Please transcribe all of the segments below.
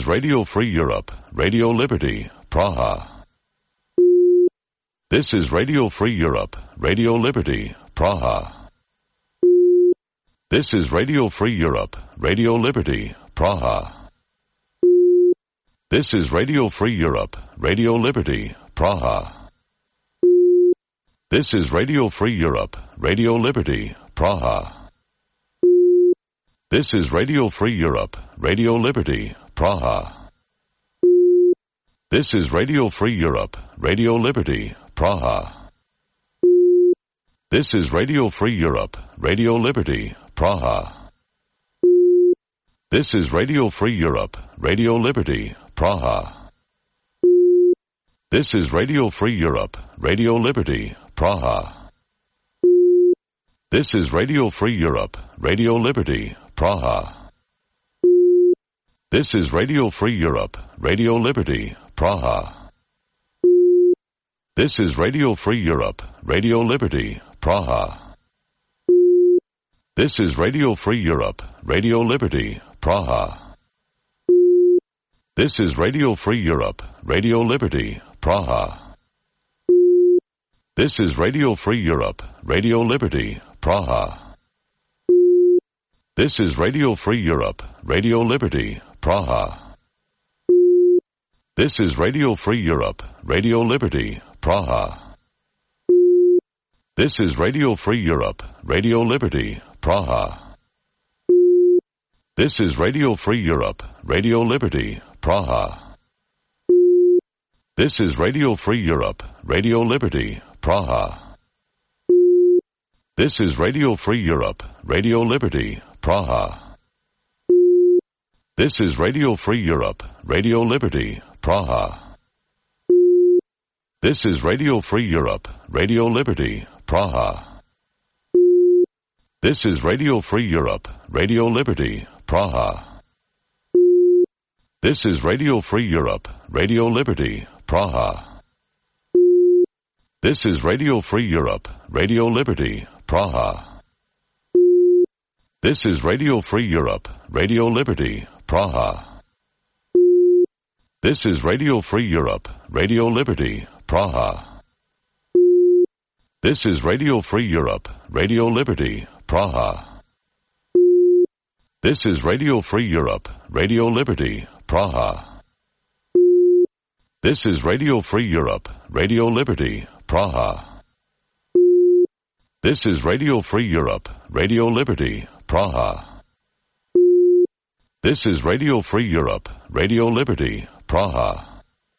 is Radio Free Europe, Radio Liberty, Praha. This is Radio Free Europe, Radio Liberty, Praha. This is Radio Free Europe, Radio Liberty, Praha. This is Radio Free Europe, Radio Liberty, Praha. This is Radio Free Europe, Radio Liberty, Praha. This is Radio Free Europe, Radio Liberty, Praha. This is Radio Free Europe, Radio Liberty, Praha. This is Radio Free Europe, Radio Liberty, Praha. This is Radio Free Europe, Radio Liberty, Praha. This is Radio Free Europe, Radio Liberty, Praha. This is Radio Free Europe, Radio Liberty, Praha. This is Radio Free Europe, Radio Liberty, Praha. This is Radio Free Europe, Radio Liberty, Praha. This is Radio Free Europe, Radio Liberty, Praha. This is Radio Free Europe, Radio Liberty, Praha. This is Radio Free Europe, Radio Liberty, Praha. This is Radio Free Europe, Radio Liberty, Praha. This is Radio Free Europe, Radio Liberty, Praha. This is Radio Free Europe, Radio Liberty, Praha. This is Radio Free Europe, Radio Liberty, Praha. This is Radio Free Europe, Radio Liberty, Praha. This is Radio Free Europe, Radio Liberty, Praha. This is Radio Free Europe, Radio Liberty, Praha. This is Radio Free Europe, Radio Liberty, Praha. This is Radio Free Europe, Radio Liberty, Praha. This is Radio Free Europe, Radio Liberty, Praha. This is Radio Free Europe, Radio Liberty, Praha. This is Radio Free Europe, Radio Liberty, Praha. This is Radio Free Europe, Radio Liberty, Praha. This is Radio Free Europe, Radio Liberty, Praha. This is Radio Free Europe, Radio Liberty, Praha. This is Radio Free Europe, Radio Liberty, Praha. This is Radio Free Europe, Radio Liberty, Praha. This is Radio Free Europe, Radio Liberty, Praha.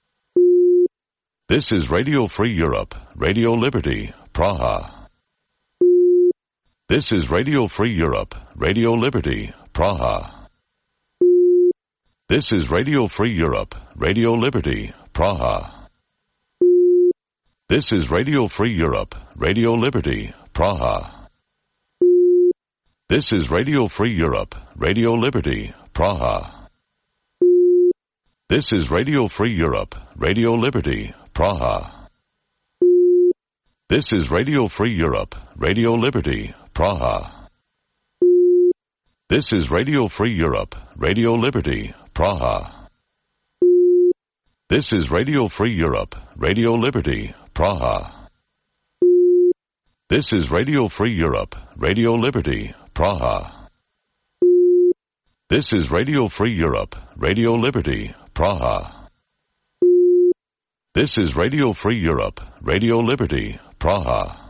This is Radio Free Europe, Radio Liberty, Praha. This is Radio Free Europe, Radio Liberty, Praha. This is Radio Free Europe, Radio Liberty, Praha. This is Radio Free Europe, Radio Liberty, Praha. This is Radio Free Europe, Radio Liberty, Praha. This is Radio Free Europe, Radio Liberty, Praha. This is Radio Free Europe, Radio Liberty, Praha. This is Radio Free Europe, Radio Liberty, Praha. This is Radio Free Europe, Radio Liberty, Praha. This is Radio Free Europe, Radio Liberty, Praha. This is Radio Free Europe, Radio Liberty, Praha. This is Radio Free Europe, Radio Liberty, Praha.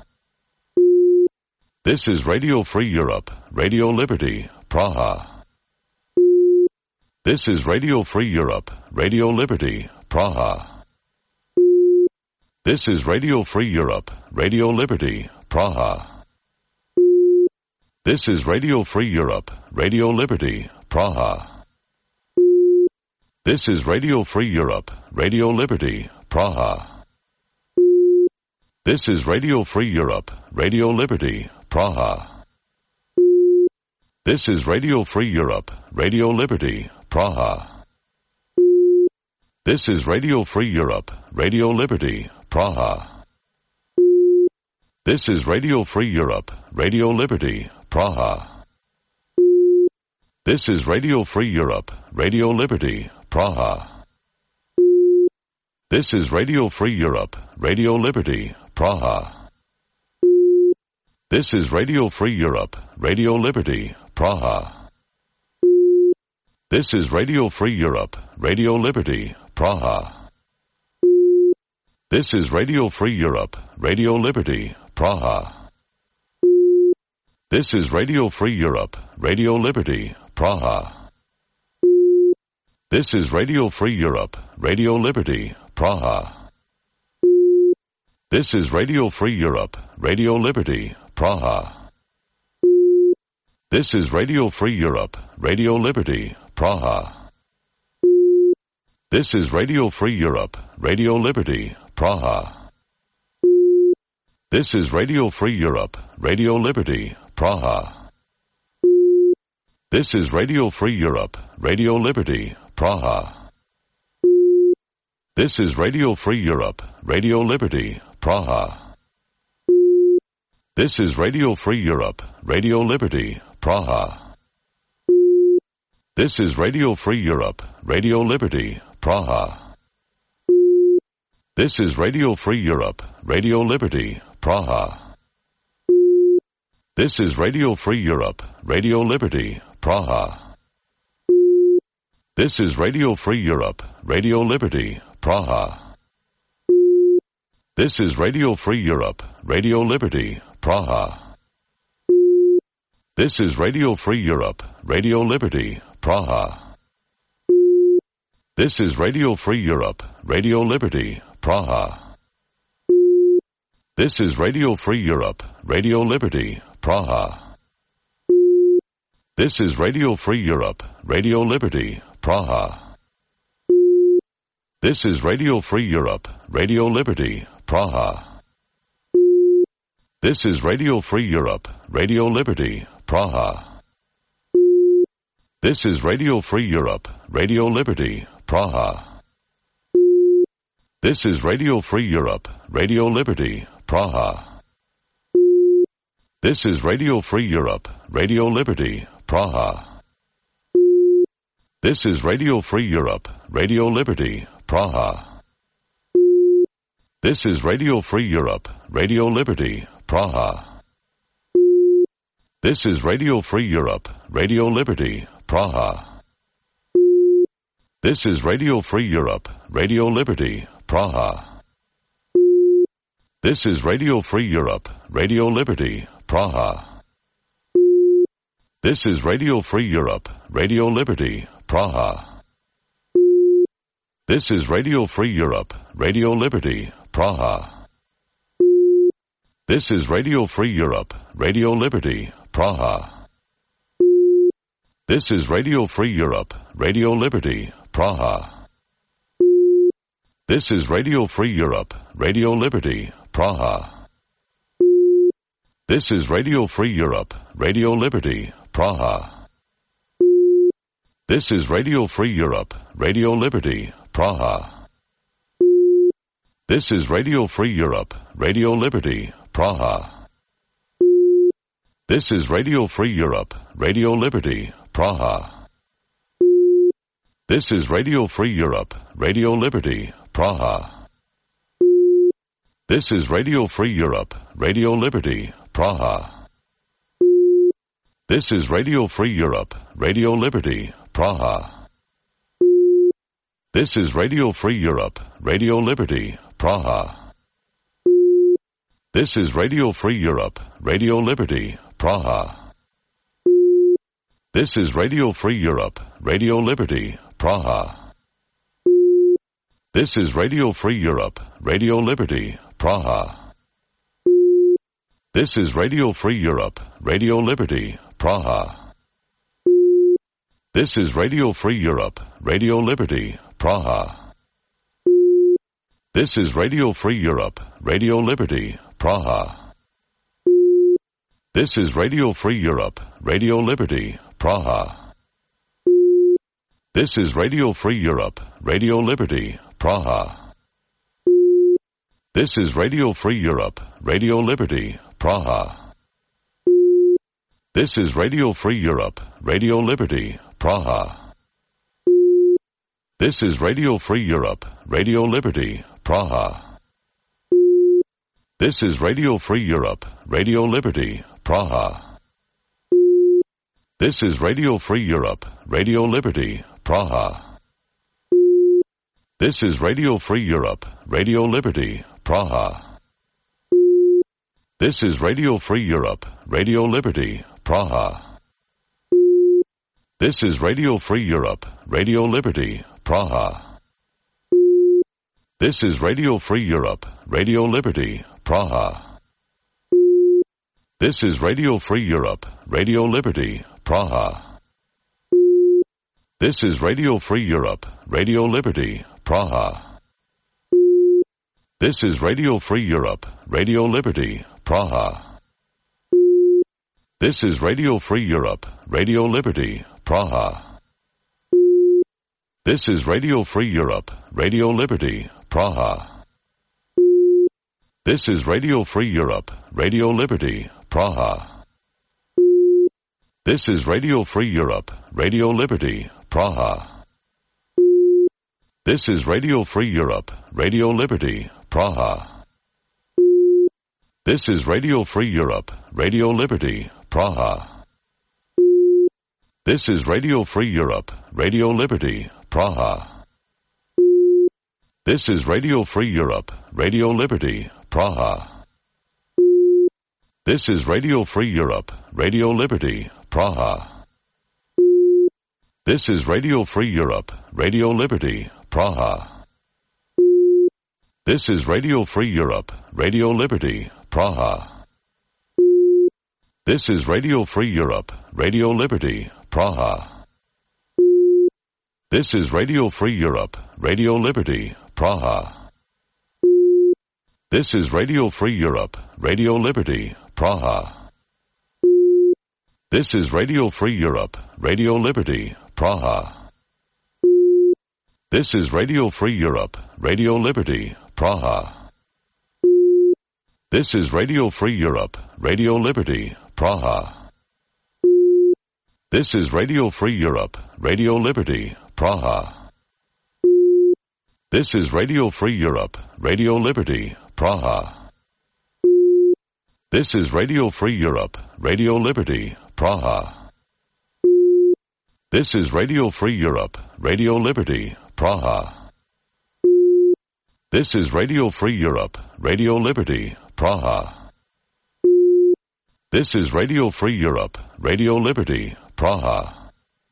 This is Radio Free Europe, Radio Liberty, Praha. This is Radio Free Europe, Radio Liberty, Praha. This is Radio Free Europe, Radio Liberty, Praha. This is Radio Free Europe, Radio Liberty, Praha. This is Radio Free Europe, Radio Liberty, Praha. This is Radio Free Europe, Radio Liberty, Praha. This is Radio Free Europe, Radio Liberty, Praha. This is Radio Free Europe, Radio Liberty, Praha. This is Radio Free Europe, Radio Liberty, Praha. This is Radio Free Europe, Radio Liberty, Praha. This is Radio Free Europe, Radio Liberty, Praha. This is Radio Free Europe, Radio Liberty, Praha. This is Radio Free Europe, Radio Liberty, Praha. This is Radio Free Europe, Radio Liberty, Praha. This is Radio Free Europe, Radio Liberty, Praha. This is Radio Free Europe, Radio Liberty, Praha. This is Radio Free Europe, Radio Liberty, Praha. This is Radio Free Europe, Radio Liberty, Praha. This is Radio Free Europe, Radio Liberty, Praha. This is Radio Free Europe, Radio Liberty, Praha. This is Radio Free Europe, Radio Liberty, Praha. This is Radio Free Europe, Radio Liberty, Praha. This is Radio Free Europe, Radio Liberty, Praha. This is Radio Free Europe, Radio Liberty, Praha. This is Radio Free Europe, Radio Liberty, Praha. This is Radio Free Europe, Radio Liberty, Praha. This is Radio Free Europe, Radio Liberty, Praha. This is Radio Free Europe, Radio Liberty, Praha. This is Radio Free Europe, Radio Liberty, Praha. This is Radio Free Europe, Radio Liberty, Praha. This is Radio Free Europe, Radio Liberty, Praha. This is Radio Free Europe, Radio Liberty, Praha. This is Radio Free Europe, Radio Liberty, Praha. This is Radio Free Europe, Radio Liberty, Praha. This is Radio Free Europe, Radio Liberty, Praha. This is Radio Free Europe, Radio Liberty, Praha. This is Radio Free Europe, Radio Liberty, Praha. This is Radio Free Europe, Radio Liberty, Praha. This is Radio Free Europe, Radio Liberty, Praha. This is Radio Free Europe, Radio Liberty, Praha. This is Radio Free Europe, Radio Liberty, Praha. This is Radio Free Europe, Radio Liberty, Praha. This is Radio Free Europe, Radio Liberty, Praha. This is Radio Free Europe, Radio Liberty, Praha. This is Radio Free Europe, Radio Liberty, Praha. This is Radio Free Europe, Radio Liberty, Praha. This is Radio Free Europe, Radio Liberty, Praha. This is Radio Free Europe, Radio Liberty, Praha. This is Radio Free Europe, Radio Liberty, Praha. This is Radio Free Europe, Radio Liberty, Praha. This is Radio Free Europe, Radio Liberty, Praha. This is Radio Free Europe, Radio Liberty, Praha. This is Radio Free Europe, Radio Liberty, Praha. This is Radio Free Europe, Radio Liberty, Praha. This is Radio Free Europe, Radio Liberty, Praha. This is Radio Free Europe, Radio Liberty, Praha. This is Radio Free Europe, Radio Liberty, Praha. This is Radio Free Europe, Radio Liberty, Praha. This is Radio Free Europe, Radio Liberty, Praha. This is Radio Free Europe, Radio Liberty, Praha. This is Radio Free Europe, Radio Liberty, Praha. This is Radio Free Europe, Radio Liberty, Praha. This is Radio Free Europe, Radio Liberty, Praha. This is Radio Free Europe, Radio Liberty, Praha. This is Radio Free Europe, Radio Liberty, Praha. This is Radio Free Europe, Radio Liberty, Praha. This is Radio Free Europe, Radio Liberty, Praha. This is Radio Free Europe, Radio Liberty, Praha. This is Radio Free Europe, Radio Liberty, Praha. This is Radio Free Europe, Radio Liberty, Praha. This is Radio Free Europe, Radio Liberty, Praha. This is Radio Free Europe, Radio Liberty, Praha. This is Radio Free Europe, Radio Liberty, Praha. This is Radio Free Europe, Radio Liberty, Praha. This is Radio Free Europe, Radio Liberty, Praha. This is Radio Free Europe, Radio Liberty, Praha. This is Radio Free Europe, Radio Liberty, Praha. This is Radio Free Europe, Radio Liberty, Praha. This is Radio Free Europe, Radio Liberty, Praha. This is Radio Free Europe, Radio Liberty, Praha. This is Radio Free Europe, Radio Liberty, Praha. This is Radio Free Europe, Radio Liberty, Praha. This is Radio Free Europe, Radio Liberty, Praha. This is Radio Free Europe, Radio Liberty, Praha. This is Radio Free Europe, Radio Liberty, Praha. This is Radio Free Europe, Radio Liberty, Praha. This is Radio Free Europe, Radio Liberty, Praha. This is Radio Free Europe, Radio Liberty, Praha. This is Radio Free Europe, Radio Liberty, Praha. This is Radio Free Europe, Radio Liberty, Praha. This is Radio Free Europe, Radio Liberty, Praha. This is Radio Free Europe, Radio Liberty, Praha. This is Radio Free Europe, Radio Liberty, Praha. This is Radio Free Europe, Radio Liberty, Praha. This is Radio Free Europe, Radio Liberty, Praha. This is Radio Free Europe, Radio Liberty, Praha. This is Radio Free Europe, Radio Liberty, Praha. This is Radio Free Europe, Radio Liberty, Praha.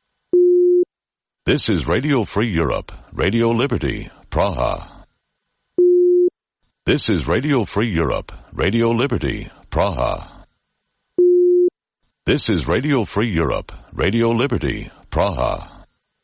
This is Radio Free Europe, Radio Liberty, Praha. This is Radio Free Europe, Radio Liberty, Praha. This is Radio Free Europe, Radio Liberty, Praha.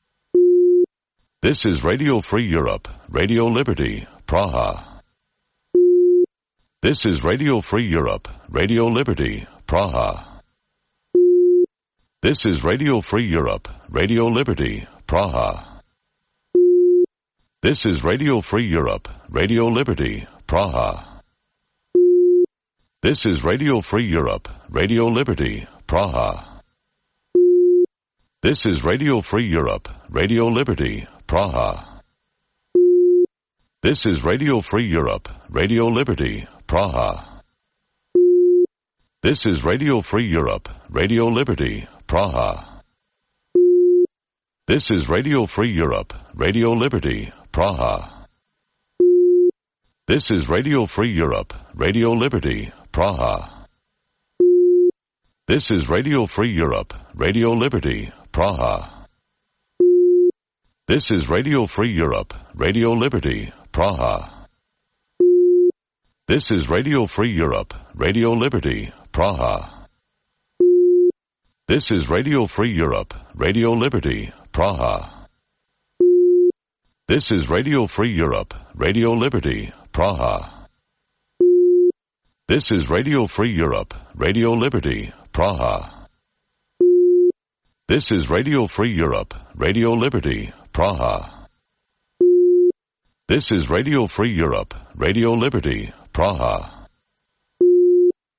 This is Radio Free Europe, Radio Liberty, Praha. This is Radio Free Europe, Radio Liberty, Praha. This is Radio Free Europe, Radio Liberty, Praha. This is Radio Free Europe, Radio Liberty, Praha. This is Radio Free Europe, Radio Liberty, Praha. This is Radio Free Europe, Radio Liberty, Praha. This is Radio Free Europe, Radio Liberty, Praha. This is Radio Free Europe, Radio Liberty, Praha. This is Radio Free Europe, Radio Liberty, Praha. This is Radio Free Europe, Radio Liberty, Praha. This is Radio Free Europe, Radio Liberty, Praha. This is Radio Free Europe, Radio Liberty, Praha. This is Radio Free Europe, Radio Liberty, Praha. This is Radio Free Europe, Radio Liberty, Praha. This is Radio Free Europe, Radio Liberty, Praha. This is Radio Free Europe, Radio Liberty, Praha. This is Radio Free Europe, Radio Liberty, Praha. This is Radio Free Europe, Radio Liberty, Praha.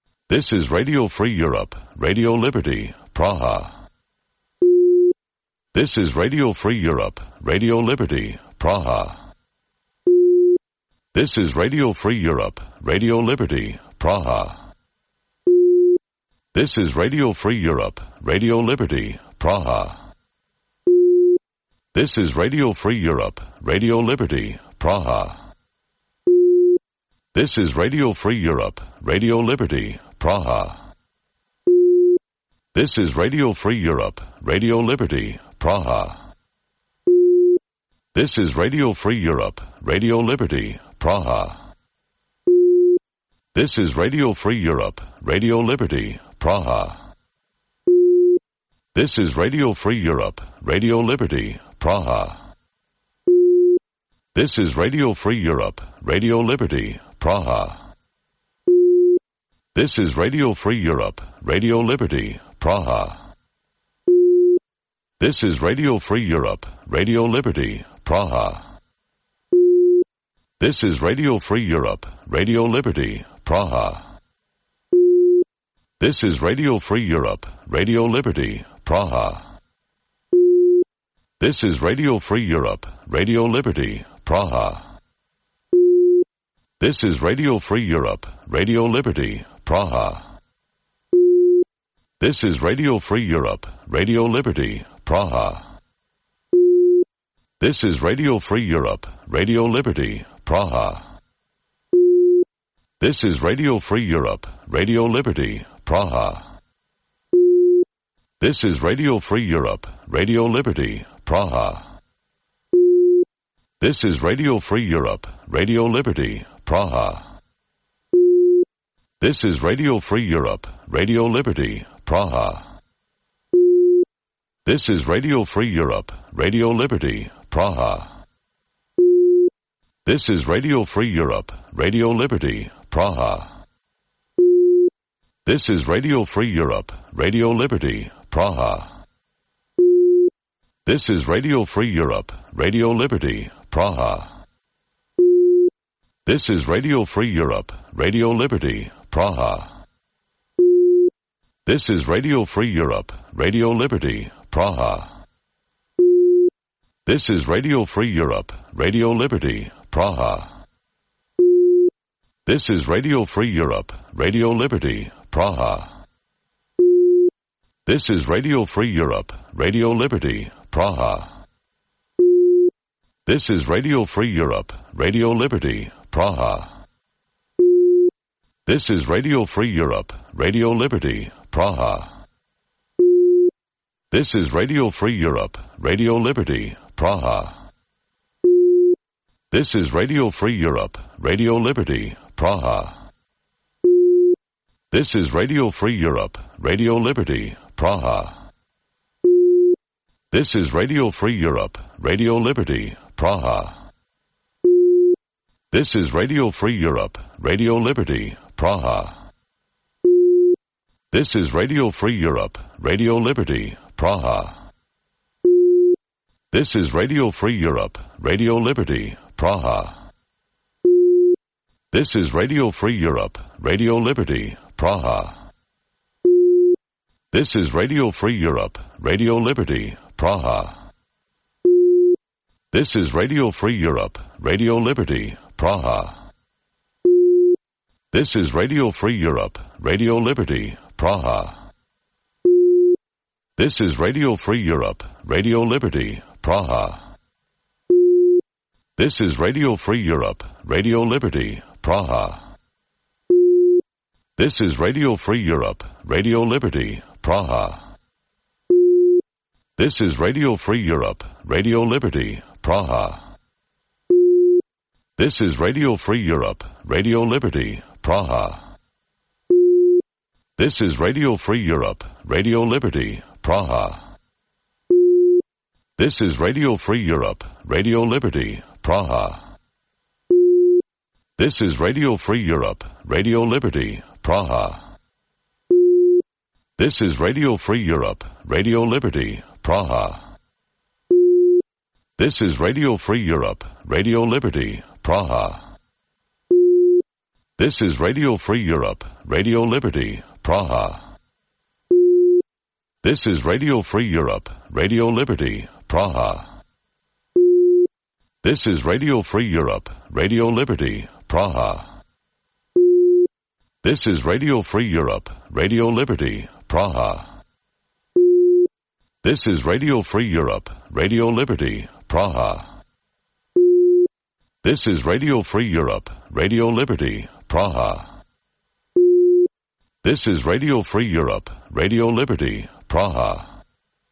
This is Radio Free Europe, Radio Liberty, Praha. This is Radio Free Europe, Radio Liberty, Praha. This is Radio Free Europe, Radio Liberty, Praha. This is Radio Free Europe, Radio Liberty, Praha. This is Radio Free Europe, Radio Liberty, Praha. This is Radio Free Europe, Radio Liberty, Praha. This is Radio Free Europe, Radio Liberty, Praha. This is Radio Free Europe, Radio Liberty, Praha. This is Radio Free Europe, Radio Liberty, Praha. This is Radio Free Europe, Radio Liberty, Praha. This is Radio Free Europe, Radio Liberty, Praha. This is Radio Free Europe, Radio Liberty, Praha. This is Radio Free Europe, Radio Liberty, Praha. This is Radio Free Europe, Radio Liberty, Praha. This is Radio Free Europe, Radio Liberty, Praha. This is Radio Free Europe, Radio Liberty, Praha. This is Radio Free Europe, Radio Liberty, Praha. This is Radio Free Europe, Radio Liberty, Praha. This is Radio Free Europe, Radio Liberty, Praha. This is Radio Free Europe, Radio Liberty, Praha. This is Radio Free Europe, Radio Liberty, Praha. This is Radio Free Europe, Radio Liberty, Praha. This is Radio Free Europe, Radio Liberty, Praha. This is Radio Free Europe, Radio Liberty, Praha. This is Radio Free Europe, Radio Liberty, Praha. This is Radio Free Europe, Radio Liberty, Praha. This is Radio Free Europe, Radio Liberty, Praha. This is Radio Free Europe, Radio Liberty, Praha. This is Radio Free Europe, Radio Liberty, Praha. This is Radio Free Europe, Radio Liberty, Praha. This is Radio Free Europe, Radio Liberty, Praha. This is Radio Free Europe, Radio Liberty, Praha. This is Radio Free Europe, Radio Liberty, Praha. This is Radio Free Europe, Radio Liberty, Praha. This is Radio Free Europe, Radio Liberty, Praha. This is Radio Free Europe, Radio Liberty, Praha. This is Radio Free Europe, Radio Liberty, Praha. This is Radio Free Europe, Radio Liberty, Praha. This is Radio Free Europe, Radio Liberty, Praha. This is Radio Free Europe, Radio Liberty, Praha. This is Radio Free Europe, Radio Liberty, Praha. This is Radio Free Europe, Radio Liberty, Praha. This is Radio Free Europe, Radio Liberty, Praha. This is Radio Free Europe, Radio Liberty, Praha. This is Radio Free Europe, Radio Liberty, Praha. This is Radio Free Europe, Radio Liberty, Praha. This is Radio Free Europe, Radio Liberty, Praha. This is Radio Free Europe, Radio Liberty, Praha. This is Radio Free Europe, Radio Liberty, Praha. This is Radio Free Europe, Radio Liberty, Praha. This is Radio Free Europe, Radio Liberty, Praha. This is Radio Free Europe, Radio Liberty, Praha. This is Radio Free Europe, Radio Liberty, Praha. This is Radio Free Europe, Radio Liberty, Praha. This is Radio Free Europe, Radio Liberty, Praha. This is Radio Free Europe, Radio Liberty, Praha. This is Radio Free Europe, Radio Liberty, Praha. This is Radio Free Europe, Radio Liberty, Praha. This is Radio Free Europe, Radio Liberty, Praha. This is Radio Free Europe, Radio Liberty, Praha. This is Radio Free Europe, Radio Liberty, Praha. This is Radio Free Europe, Radio Liberty, Praha.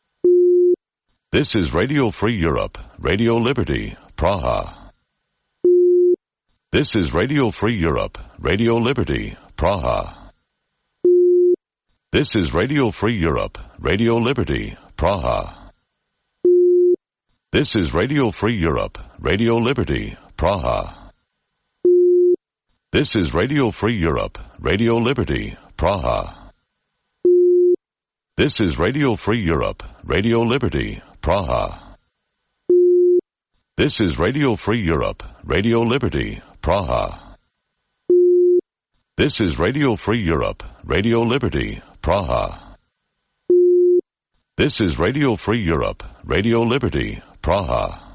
This is Radio Free Europe, Radio Liberty, Praha. This is Radio Free Europe, Radio Liberty, Praha. This is Radio Free Europe, Radio Liberty, Praha. This is Radio Free Europe, Radio Liberty, Praha. This is Radio Free Europe, Radio Liberty, Praha. This is Radio Free Europe, Radio Liberty, Praha. This is Radio Free Europe, Radio Liberty, Praha. This is Radio Free Europe, Radio Liberty, Praha. This is Radio Free Europe, Radio Liberty, Praha.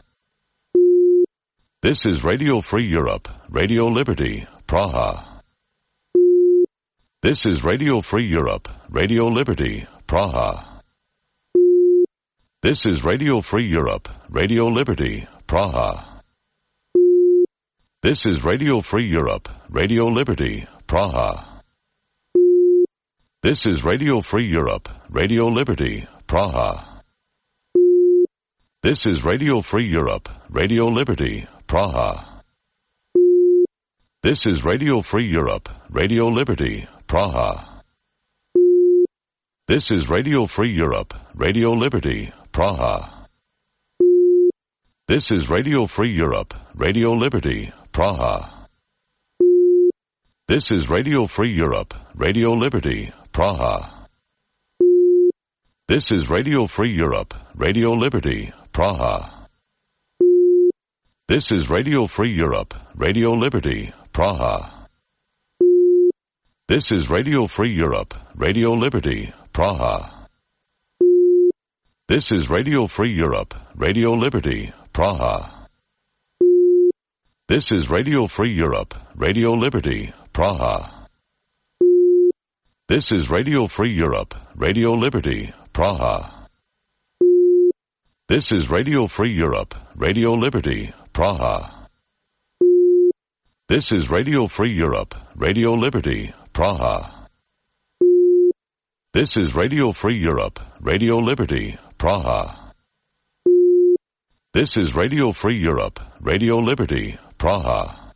This is Radio Free Europe, Radio Liberty, Praha. This is Radio Free Europe, Radio Liberty, Praha. This is Radio Free Europe, Radio Liberty, Praha. This is Radio Free Europe, Radio Liberty, Praha. This is Radio Free Europe, Radio Liberty, Praha. This is Radio Free Europe, Radio Liberty, Praha. This is Radio Free Europe, Radio Liberty, Praha. This is Radio Free Europe, Radio Liberty, Praha. This is Radio Free Europe, Radio Liberty, Praha. This is Radio Free Europe, Radio Liberty, Praha. This is Radio Free Europe, Radio Liberty, Praha. This is Radio Free Europe, Radio Liberty, Praha. This is Radio Free Europe, Radio Liberty, Praha. This is Radio Free Europe, Radio Liberty, Praha. This is Radio Free Europe, Radio Liberty, Praha. This is Radio Free Europe, Radio Liberty, Praha. This is Radio Free Europe, Radio Liberty, Praha. This is Radio Free Europe, Radio Liberty, Praha. This is Radio Free Europe, Radio Liberty, Praha. This is Radio Free Europe, Radio Liberty, Praha. This is Radio Free Europe, Radio Liberty, Praha. This is Radio Free Europe, Radio Liberty, Praha. This is Radio Free Europe, Radio Liberty, Praha. This is Radio Free Europe, Radio Liberty, Praha. This is Radio Free Europe, Radio Liberty, Praha. This is Radio Free Europe, Radio Liberty, Praha.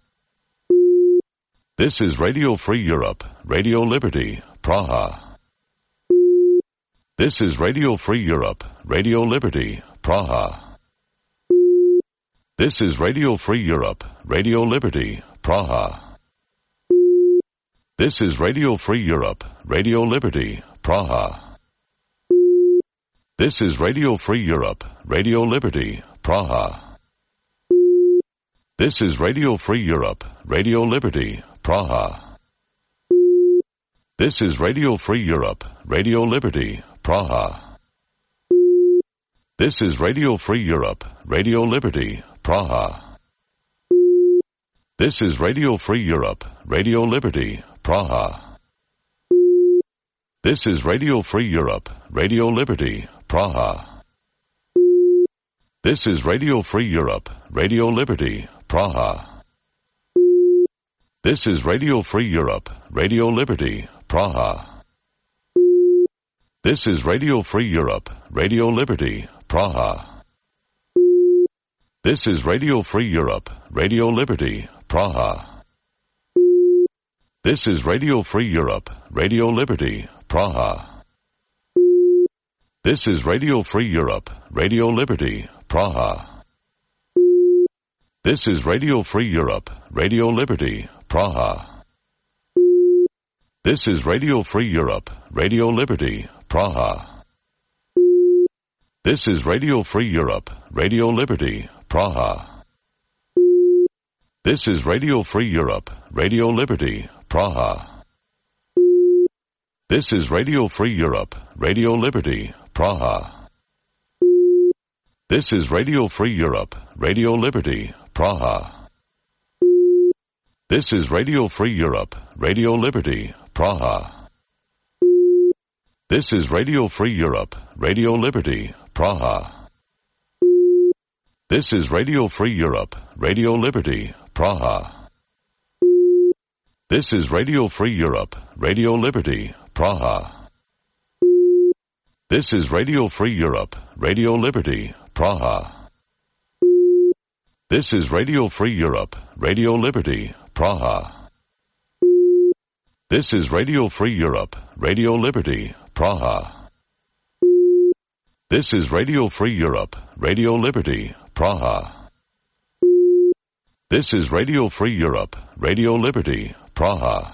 This is Radio Free Europe, Radio Liberty, Praha. This is Radio Free Europe, Radio Liberty, Praha. This is Radio Free Europe, Radio Liberty, Praha. This is Radio Free Europe, Radio Liberty, Praha. This is Radio Free Europe, Radio Liberty, Praha. This is Radio Free Europe, Radio Liberty, Praha. This is Radio Free Europe, Radio Liberty, Praha. This is Radio Free Europe, Radio Liberty, Praha. This is Radio Free Europe, Radio Liberty, Praha. This is Radio Free Europe, Radio Liberty, Praha. This is Radio Free Europe, Radio Liberty, Praha. This is Radio Free Europe, Radio Liberty, Praha. This is Radio Free Europe, Radio Liberty, Praha. This is Radio Free Europe, Radio Liberty, Praha. This is Radio Free Europe, Radio Liberty, Praha. This is Radio Free Europe, Radio Liberty, Praha. This is Radio Free Europe, Radio Liberty, Praha. This is Radio Free Europe, Radio Liberty, Praha. This is Radio Free Europe, Radio Liberty, Praha. This is Radio Free Europe, Radio Liberty, Praha. This is Radio Free Europe, Radio Liberty, Praha. This is Radio Free Europe, Radio Liberty, Praha. This is Radio Free Europe, Radio Liberty, Praha. This is Radio Free Europe, Radio Liberty, Praha. This is Radio Free Europe, Radio Liberty, Praha. This is Radio Free Europe, Radio Liberty, Praha. This is Radio Free Europe, Radio Liberty, Praha. This is Radio Free Europe, Radio Liberty, Praha. This is Radio Free Europe, Radio Liberty, Praha. This is Radio Free Europe, Radio Liberty, Praha. This is Radio Free Europe, Radio Liberty, Praha.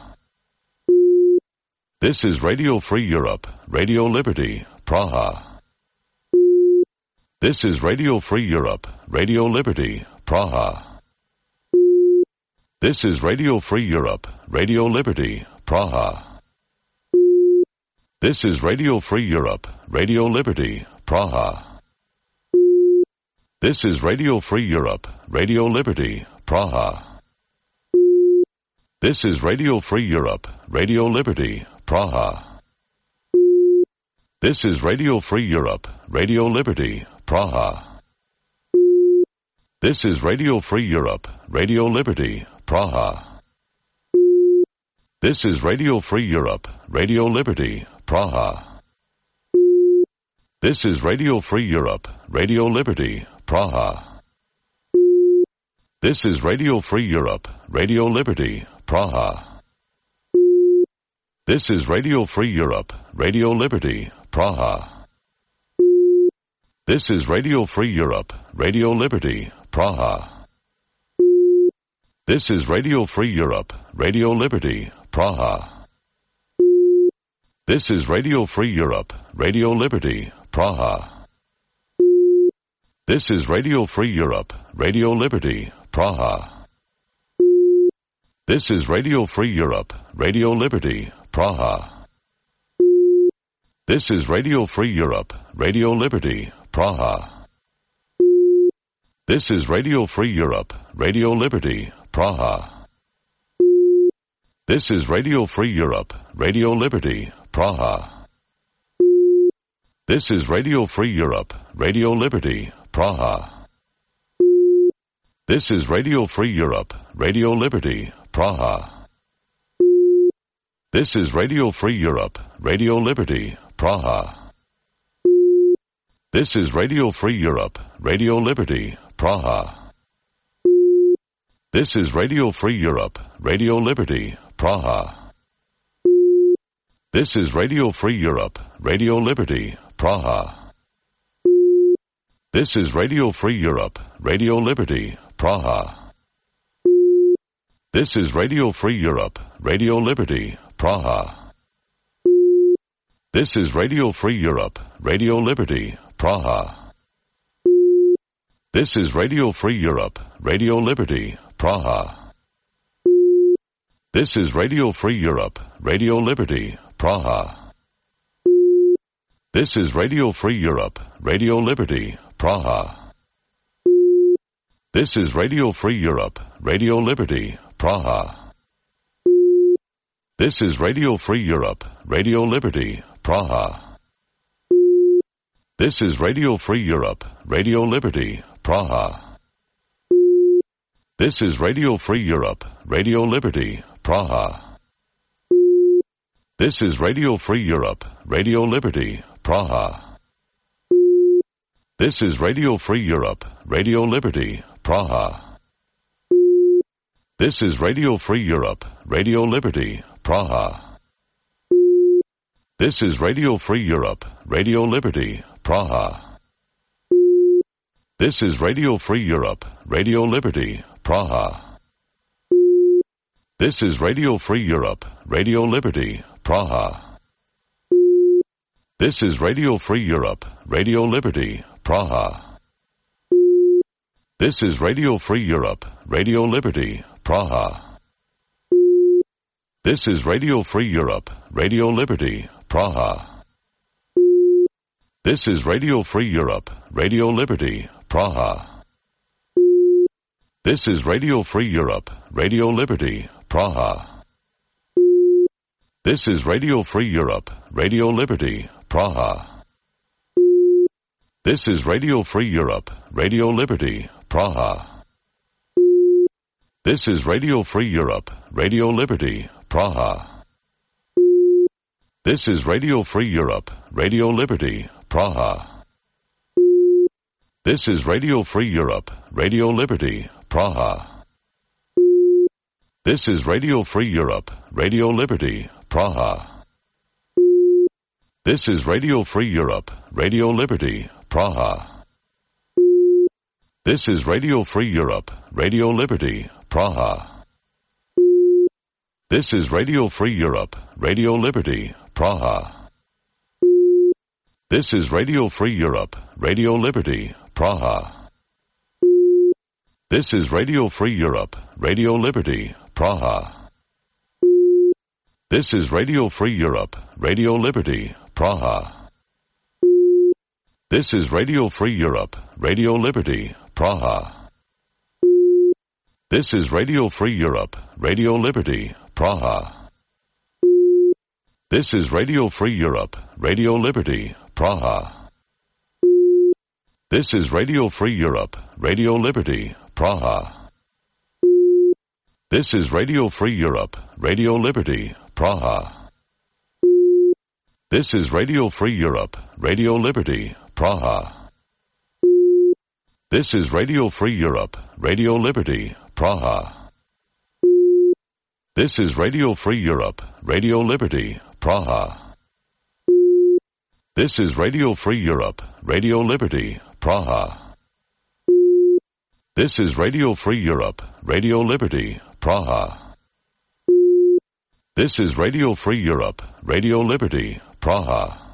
This is Radio Free Europe, Radio Liberty, Praha. This is Radio Free Europe, Radio Liberty, Praha. This is Radio Free Europe, Radio Liberty, Praha. This is Radio Free Europe, Radio Liberty, Praha. This is Radio Free Europe, Radio Liberty, Praha. This is Radio Free Europe, Radio Liberty, Praha. This is Radio Free Europe, Radio Liberty, Praha. This is Radio Free Europe, Radio Liberty, Praha. This is Radio Free Europe, Radio Liberty, Praha. This is Radio Free Europe, Radio Liberty, Praha. This is Radio Free Europe, Radio Liberty, Praha. This is Radio Free Europe, Radio Liberty, Praha. This is Radio Free Europe, Radio Liberty, Praha. This is Radio Free Europe, Radio Liberty, Praha. This is Radio Free Europe, Radio Liberty, Praha. This is Radio Free Europe, Radio Liberty, Praha. This is Radio Free Europe, Radio Liberty, Praha. This is Radio Free Europe, Radio Liberty, Praha. This is Radio Free Europe, Radio Liberty, Praha. This is Radio Free Europe, Radio Liberty, Praha. This is Radio Free Europe, Radio Liberty, Praha. This is Radio Free Europe, Radio Liberty, Praha. This is Radio Free Europe, Radio Liberty, Praha. This is Radio Free Europe, Radio Liberty, Praha. This is Radio Free Europe, Radio Liberty, Praha. This is Radio Free Europe, Radio Liberty, Praha. This is Radio Free Europe, Radio Liberty, Praha. This is Radio Free Europe, Radio Liberty, Praha. This is Radio Free Europe, Radio Liberty, Praha. This is Radio Free Europe, Radio Liberty, Praha. This is Radio Free Europe, Radio Liberty, Praha. This is Radio Free Europe, Radio Liberty, Praha. This is Radio Free Europe, Radio Liberty, Praha. This is Radio Free Europe, Radio Liberty, Praha. This is Radio Free Europe, Radio Liberty, Praha. This is Radio Free Europe, Radio Liberty, Praha. This is Radio Free Europe, Radio Liberty, Praha. This is Radio Free Europe, Radio Liberty, Praha. This is Radio Free Europe, Radio Liberty, Praha. This is Radio Free Europe, Radio Liberty, Praha. This is Radio Free Europe, Radio Liberty, Praha. This is Radio Free Europe, Radio Liberty, Praha. This is Radio Free Europe, Radio Liberty, Praha. This is Radio Free Europe, Radio Liberty, Praha. This is Radio Free Europe, Radio Liberty, Praha. This is Radio Free Europe, Radio Liberty, Praha. This is Radio Free Europe, Radio Liberty, Praha. This is Radio Free Europe, Radio Liberty, Praha. This is Radio Free Europe, Radio Liberty, Praha. This is Radio Free Europe, Radio Liberty, Praha. This is Radio Free Europe, Radio Liberty, Praha. This is Radio Free Europe, Radio Liberty, Praha. This is Radio Free Europe, Radio Liberty, Praha. This is Radio Free Europe, Radio Liberty, Praha. This is Radio Free Europe, Radio Liberty, Praha. This is Radio Free Europe, Radio Liberty, Praha. This is Radio Free Europe, Radio Liberty, Praha. This is Radio Free Europe, Radio Liberty, Praha. This is Radio Free Europe, Radio Liberty, Praha. This is Radio Free Europe, Radio Liberty, Praha. This is Radio Free Europe, Radio Liberty, Praha. This is Radio Free Europe, Radio Liberty, Praha. This is Radio Free Europe, Radio Liberty, Praha. This is Radio Free Europe, Radio Liberty, Praha. This is Radio Free Europe, Radio Liberty, Praha. This is Radio Free Europe, Radio Liberty, Praha. This is Radio Free Europe, Radio Liberty, Praha. This is Radio Free Europe, Radio Liberty, Praha. This is Radio Free Europe, Radio Liberty, Praha. This is Radio Free Europe, Radio Liberty, Praha.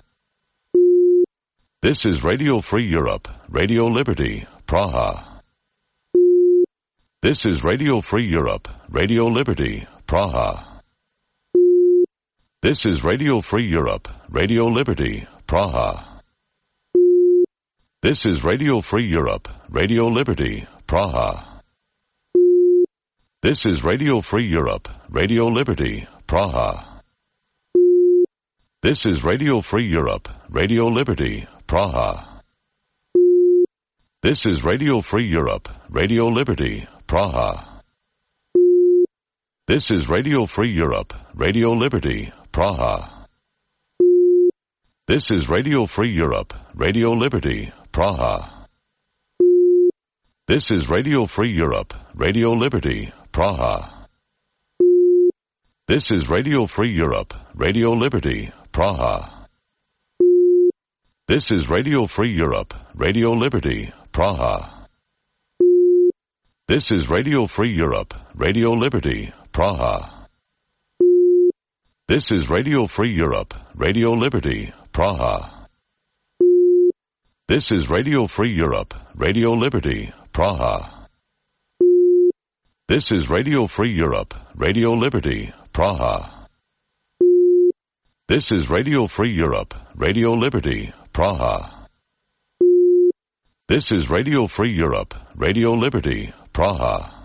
This is Radio Free Europe, Radio Liberty, Praha. This is Radio Free Europe, Radio Liberty, Praha. This is Radio Free Europe, Radio Liberty, Praha. This is Radio Free Europe, Radio Liberty, Praha. This is Radio Free Europe, Radio Liberty, Praha. This is Radio Free Europe, Radio Liberty, Praha. This is Radio Free Europe, Radio Liberty, Praha. This is Radio Free Europe, Radio Liberty, Praha. This is Radio Free Europe, Radio Liberty, Praha. This is Radio Free Europe, Radio Liberty, Praha. This is Radio Free Europe, Radio Liberty, Praha. This is Radio Free Europe, Radio Liberty, Praha. This is Radio Free Europe, Radio Liberty, Praha. This is Radio Free Europe, Radio Liberty, Praha. This is Radio Free Europe, Radio Liberty, Praha. This is Radio Free Europe, Radio Liberty, Praha. This is Radio Free Europe, Radio Liberty, Praha. This is Radio Free Europe, Radio Liberty, Praha.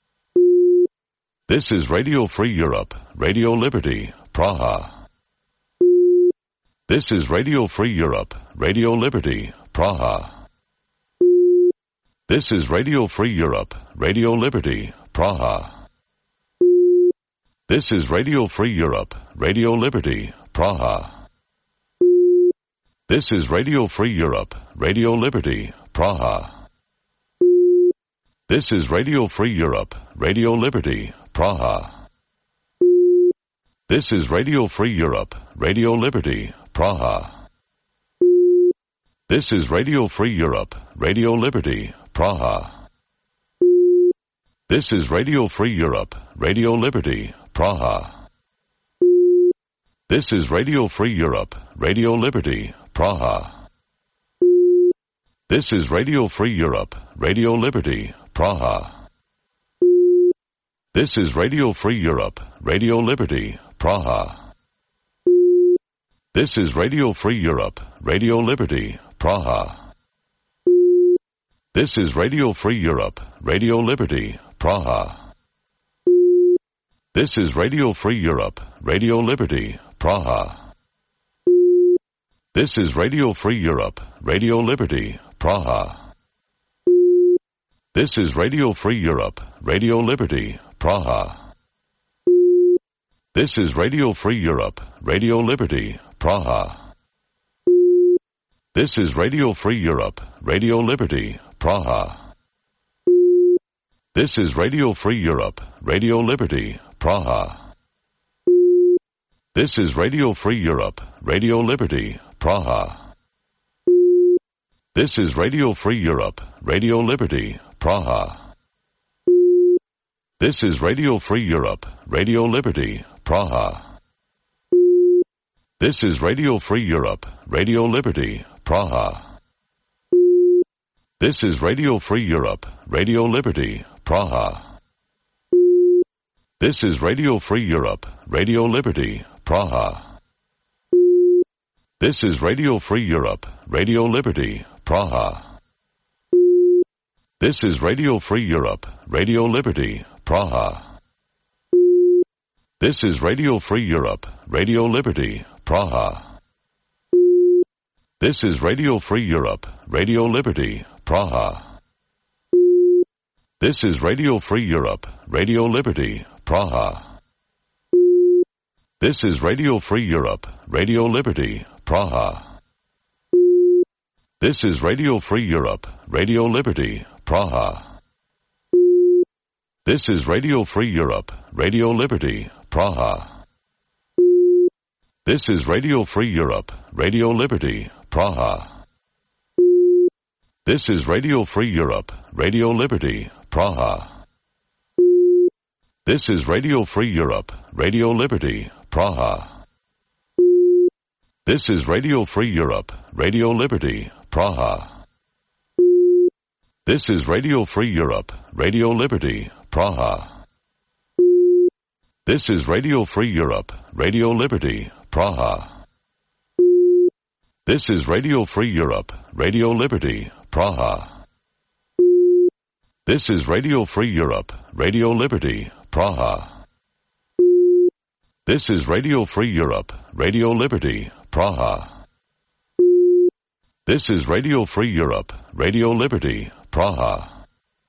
This is Radio Free Europe, Radio Liberty, Praha. This is Radio Free Europe, Radio Liberty, Praha. This is Radio Free Europe, Radio Liberty, Praha. This is Radio Free Europe, Radio Liberty, Praha. This is Radio Free Europe, Radio Liberty, Praha. This is Radio Free Europe, Radio Liberty, Praha. This is Radio Free Europe, Radio Liberty, Praha. This is Radio Free Europe, Radio Liberty, Praha. This is Radio Free Europe, Radio Liberty, Praha. This is Radio Free Europe, Radio Liberty, Praha. This is Radio Free Europe, Radio Liberty, Praha. This is Radio Free Europe, Radio Liberty, Praha. This is Radio Free Europe, Radio Liberty, Praha. This is Radio Free Europe, Radio Liberty, Praha. This is Radio Free Europe, Radio Liberty, Praha. This is Radio Free Europe, Radio Liberty, Praha. This is Radio Free Europe, Radio Liberty, Praha. This is Radio Free Europe, Radio Liberty, Praha. This is Radio Free Europe, Radio Liberty, Praha. This is Radio Free Europe, Radio Liberty, Praha. This is Radio Free Europe, Radio Liberty, Praha. This is Radio Free Europe, Radio Liberty, Praha. This is Radio Free Europe, Radio Liberty, Praha. This is Radio Free Europe, Radio Liberty, Praha. This is Radio Free Europe, Radio Liberty, Praha. This is Radio Free Europe, Radio Liberty, Praha. This is Radio Free Europe, Radio Liberty, Praha. This is Radio Free Europe, Radio Liberty, Praha. This is Radio Free Europe, Radio Liberty, Praha. This is Radio Free Europe, Radio Liberty, Praha. This is Radio Free Europe, Radio Liberty, Praha. This is Radio Free Europe, Radio Liberty, Praha. This is Radio Free Europe, Radio Liberty, Praha. This is Radio Free Europe, Radio Liberty, Praha. This is Radio Free Europe, Radio Liberty, Praha. This is Radio Free Europe, Radio Liberty, Praha. This is Radio Free Europe, Radio Liberty, Praha. This is Radio Free Europe, Radio Liberty, Praha. This is Radio Free Europe, Radio Liberty, Praha. This is Radio Free Europe, Radio Liberty, Praha. This is Radio Free Europe, Radio Liberty, Praha. This is Radio Free Europe, Radio Liberty, Praha. This is Radio Free Europe, Radio Liberty, Praha. This is Radio Free Europe, Radio Liberty, Praha.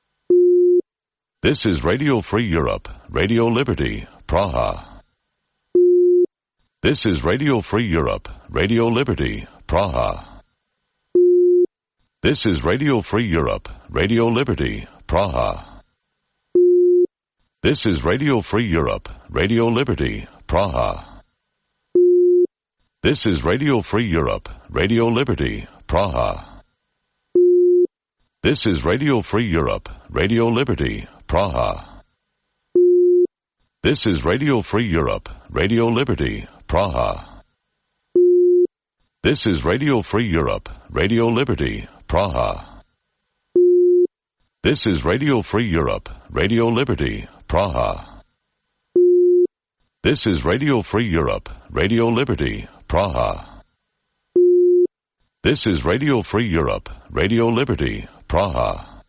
This is Radio Free Europe, Radio Liberty, Praha. This is Radio Free Europe, Radio Liberty, Praha. This is Radio Free Europe, Radio Liberty, Praha. This is Radio Free Europe, Radio Liberty, Praha. This is Radio Free Europe, Radio Liberty, Praha. This is Radio Free Europe, Radio Liberty, Praha. This is Radio Free Europe, Radio Liberty, Praha. This is Radio Free Europe, Radio Liberty, Praha. This is Radio Free Europe, Radio Liberty, Praha. This is Radio Free Europe, Radio Liberty, Praha. This is Radio Free Europe, Radio Liberty, Praha.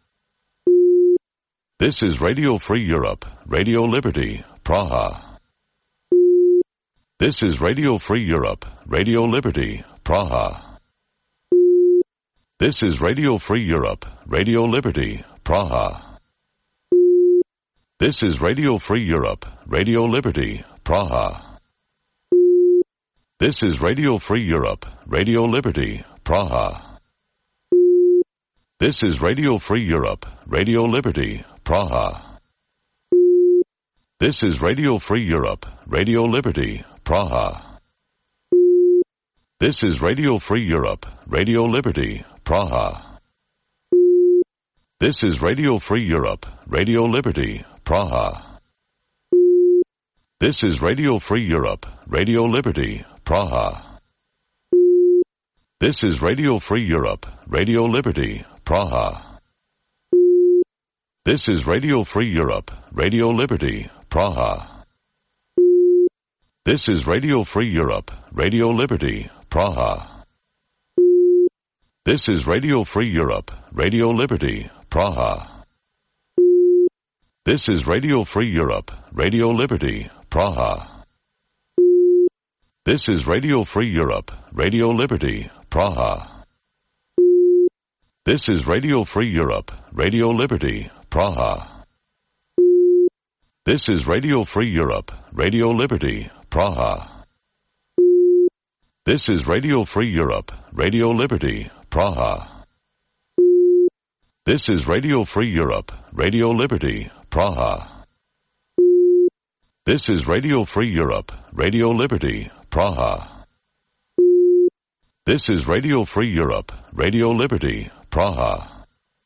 This is Radio Free Europe, Radio Liberty, Praha. This is Radio Free Europe, Radio Liberty, Praha. This is Radio Free Europe, Radio Liberty, Praha. This is Radio Free Europe, Radio Liberty, Praha. This is Radio Free Europe, Radio Liberty, Praha. This is Radio Free Europe, Radio Liberty, Praha. This is Radio Free Europe, Radio Liberty, Praha. This is Radio Free Europe, Radio Liberty, Praha. This is Radio Free Europe, Radio Liberty, Praha. This is Radio Free Europe, Radio Liberty, Praha. This is Radio Free Europe, Radio Liberty, Praha. This is Radio Free Europe, Radio Liberty, Praha. This is Radio Free Europe, Radio Liberty, Praha. This is Radio Free Europe, Radio Liberty, Praha. This is Radio Free Europe, Radio Liberty, Praha. This is Radio Free Europe, Radio Liberty, Praha. This is Radio Free Europe, Radio Liberty, Praha. This is Radio Free Europe, Radio Liberty, Praha. This is Radio Free Europe, Radio Liberty, Praha. This is Radio Free Europe, Radio Liberty, Praha. This is Radio Free Europe, Radio Liberty, Praha. This is Radio Free Europe, Radio Liberty, Praha.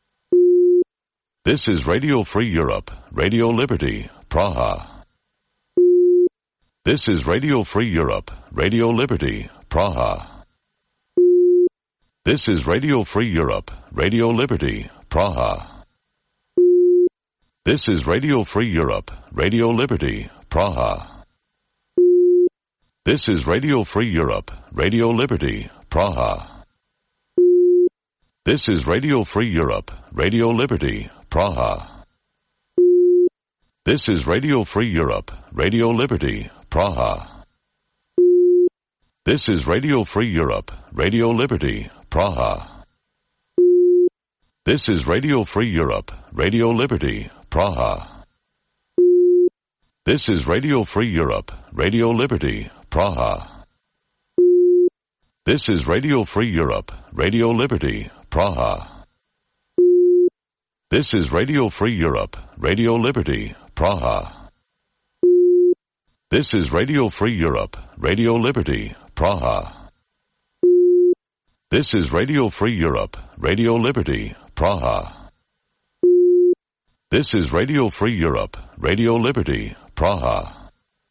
This is Radio Free Europe, Radio Liberty, Praha. This is Radio Free Europe, Radio Liberty, Praha. This is Radio Free Europe, Radio Liberty, Praha. This is Radio Free Europe, Radio Liberty, Praha. This is Radio Free Europe, Radio Liberty, Praha. This is Radio Free Europe, Radio Liberty, Praha. This is Radio Free Europe, Radio Liberty, Praha. This is Radio Free Europe, Radio Liberty, Praha. This is Radio Free Europe, Radio Liberty, Praha. This is Radio Free Europe, Radio Liberty, Praha. This is Radio Free Europe, Radio Liberty, Praha. This is Radio Free Europe, Radio Liberty, Praha. This is Radio Free Europe, Radio Liberty, Praha. This is Radio Free Europe, Radio Liberty, Praha. This is Radio Free Europe, Radio Liberty, Praha.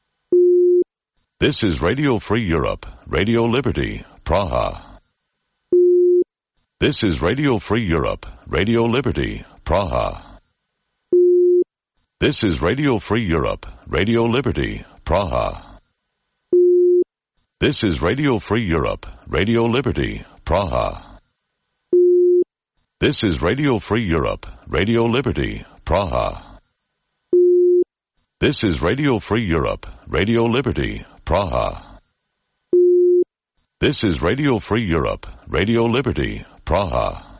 This is Radio Free Europe, Radio Liberty, Praha. This is Radio Free Europe, Radio Liberty, Praha. This is Radio Free Europe, Radio Liberty, Praha. This is Radio Free Europe, Radio Liberty, Praha. This is Radio Free Europe, Radio Liberty, Praha. This is Radio Free Europe, Radio Liberty, Praha. This is Radio Free Europe, Radio Liberty, Praha.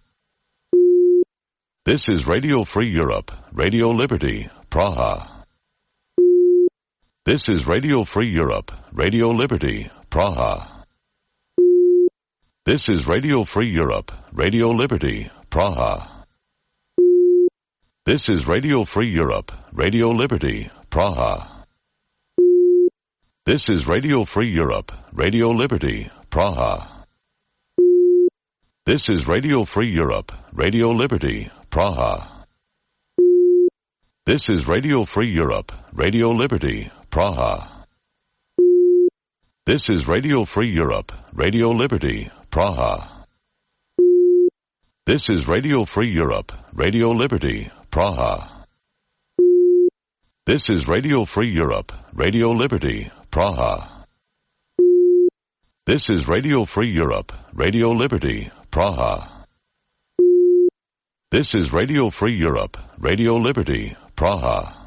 This is Radio Free Europe, Radio Liberty, Praha. This is Radio Free Europe, Radio Liberty, Praha. This is Radio Free Europe, Radio Liberty, Praha. This is Radio Free Europe, Radio Liberty, Praha. This is Radio Free Europe, Radio Liberty, Praha. This is Radio Free Europe, Radio Liberty, Praha. This is Radio Free Europe, Radio Liberty, Praha. This is Radio Free Europe, Radio Liberty, Praha. This is Radio Free Europe, Radio Liberty, Praha. This is Radio Free Europe, Radio Liberty, Praha. This is Radio Free Europe, Radio Liberty, Praha. This is Radio Free Europe, Radio Liberty, Praha.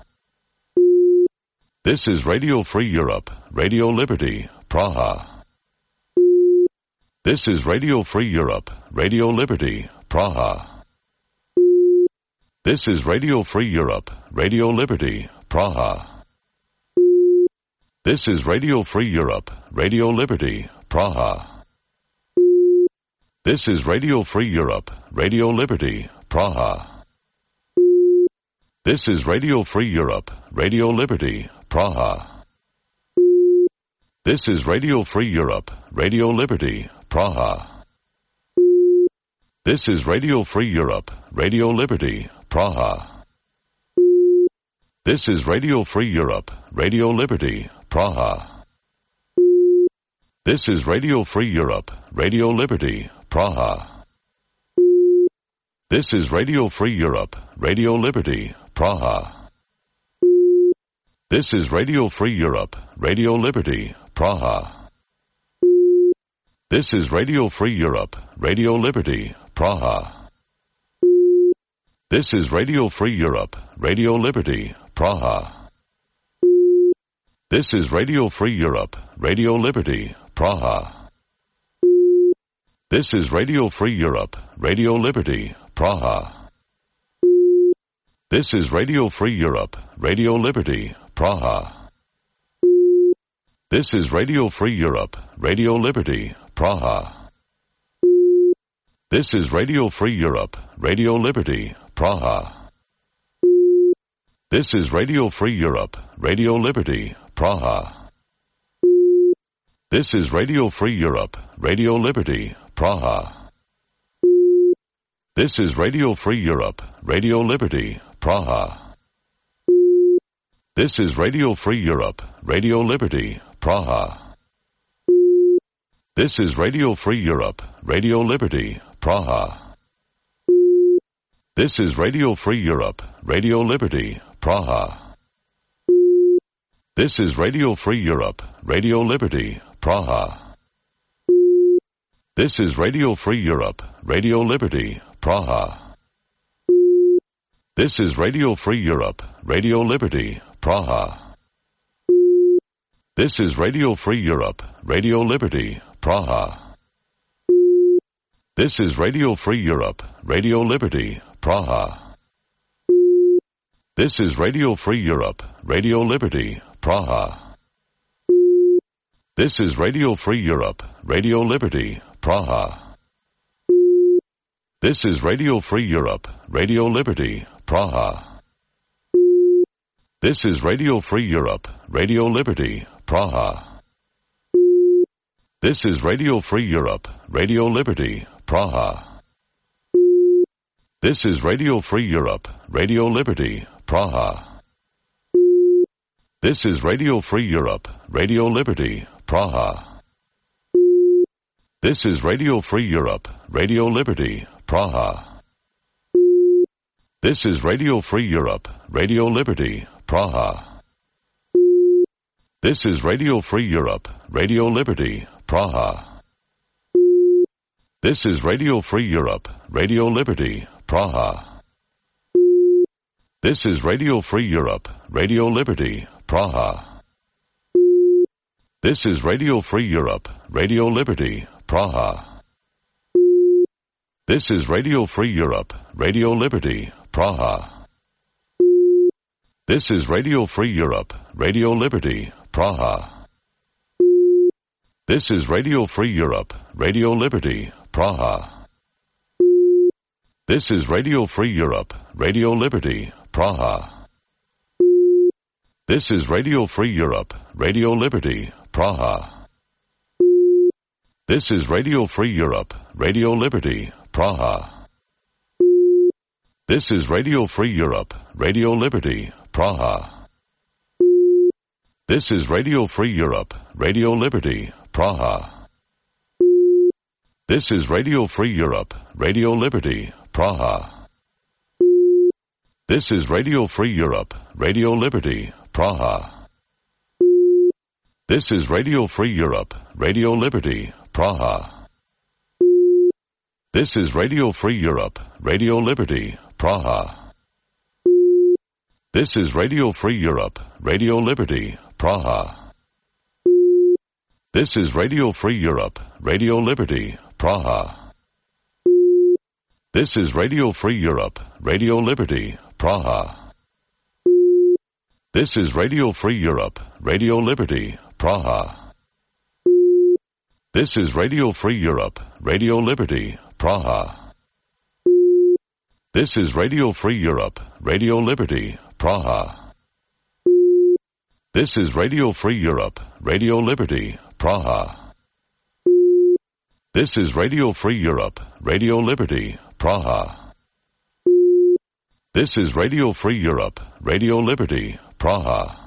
This is Radio Free Europe, Radio Liberty, Praha. This is Radio Free Europe, Radio Liberty, Praha. This is Radio Free Europe, Radio Liberty, Praha. This is Radio Free Europe, Radio Liberty, Praha. This is Radio Free Europe, Radio Liberty, Praha. This is Radio Free Europe, Radio Liberty, Praha. This is Radio Free Europe, Radio Liberty, Praha. This is Radio Free Europe, Radio Liberty, Praha. This is Radio Free Europe, Radio Liberty, Praha. This is Radio Free Europe, Radio Liberty, Praha. This is Radio Free Europe, Radio Liberty, Praha. This is Radio Free Europe, Radio Liberty, Praha. This is Radio Free Europe, Radio Liberty, Praha. This is Radio Free Europe, Radio Liberty, Praha. This is Radio Free Europe, Radio Liberty, Praha. This is Radio Free Europe, Radio Liberty, Praha. This is Radio Free Europe, Radio Liberty, Praha. This is Radio Free Europe, Radio Liberty, Praha. This is Radio Free Europe, Radio Liberty, Praha. This is Radio Free Europe, Radio Liberty, Praha. This is Radio Free Europe, Radio Liberty, Praha. This is Radio Free Europe, Radio Liberty, Praha. This is Radio Free Europe, Radio Liberty, Praha. This is Radio Free Europe, Radio Liberty, Praha. This is Radio Free Europe, Radio Liberty, Praha. This is Radio Free Europe, Radio Liberty, Praha. This is Radio Free Europe, Radio Liberty, Praha. This is Radio Free Europe, Radio Liberty, Praha. This is Radio Free Europe, Radio Liberty, Praha. This is Radio Free Europe, Radio Liberty, Praha. This is Radio Free Europe, Radio Liberty, Praha. This is Radio Free Europe, Radio Liberty, Praha. This is Radio Free Europe, Radio Liberty, Praha. This is Radio Free Europe, Radio Liberty, Praha. This is Radio Free Europe, Radio Liberty, Praha. This is Radio Free Europe, Radio Liberty, Praha. This is Radio Free Europe, Radio Liberty, Praha. This is Radio Free Europe, Radio Liberty, Praha. This is Radio Free Europe, Radio Liberty, Praha. This is Radio Free Europe, Radio Liberty, Praha. This is Radio Free Europe, Radio Liberty, Praha. This is Radio Free Europe, Radio Liberty, Praha. This is Radio Free Europe, Radio Liberty, Praha. This is Radio Free Europe, Radio Liberty, Praha. This is Radio Free Europe, Radio Liberty, Praha. This is Radio Free Europe, Radio Liberty, Praha. This is Radio Free Europe, Radio Liberty, Praha. This is Radio Free Europe, Radio Liberty, Praha. This is Radio Free Europe, Radio Liberty, Praha. This is Radio Free Europe, Radio Liberty, Praha. This is Radio Free Europe, Radio Liberty, Praha. This is Radio Free Europe, Radio Liberty, Praha. This is Radio Free Europe, Radio Liberty, Praha. This is Radio Free Europe, Radio Liberty, Praha. This is Radio Free Europe, Radio Liberty, Praha. This is Radio Free Europe, Radio Liberty, Praha. This is Radio Free Europe, Radio Liberty, Praha. This is Radio Free Europe, Radio Liberty, Praha. This is Radio Free Europe, Radio Liberty, Praha. This is Radio Free Europe, Radio Liberty, Praha. This is Radio Free Europe, Radio Liberty, Praha. This is Radio Free Europe, Radio Liberty, Praha. This is Radio Free Europe, Radio Liberty, Praha. This is Radio Free Europe, Radio Liberty, Praha.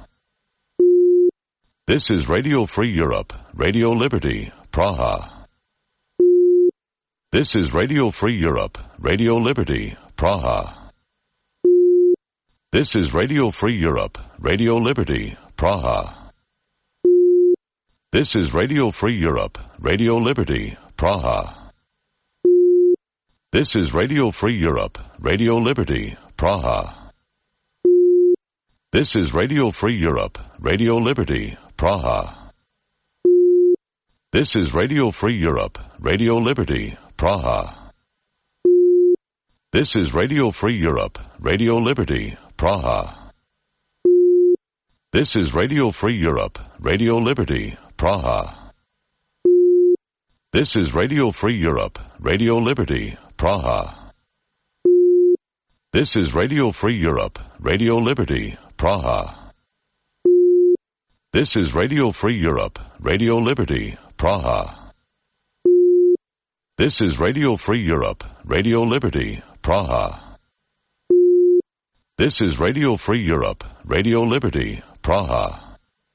This is Radio Free Europe, Radio Liberty, Praha. This is Radio Free Europe, Radio Liberty, Praha. This is Radio Free Europe, Radio Liberty, Praha. This is Radio Free Europe, Radio Liberty, Praha. This is Radio Free Europe, Radio Liberty, Praha. This is Radio Free Europe, Radio Liberty, Praha. This is Radio Free Europe, Radio Liberty, Praha. This is Radio Free Europe, Radio Liberty, Praha. This is Radio Free Europe, Radio Liberty, Praha. This is Radio Free Europe, Radio Liberty, Praha. This is Radio Free Europe, Radio Liberty, Praha. This is Radio Free Europe, Radio Liberty, Praha. This is Radio Free Europe, Radio Liberty, Praha. This is Radio Free Europe, Radio Liberty, Praha.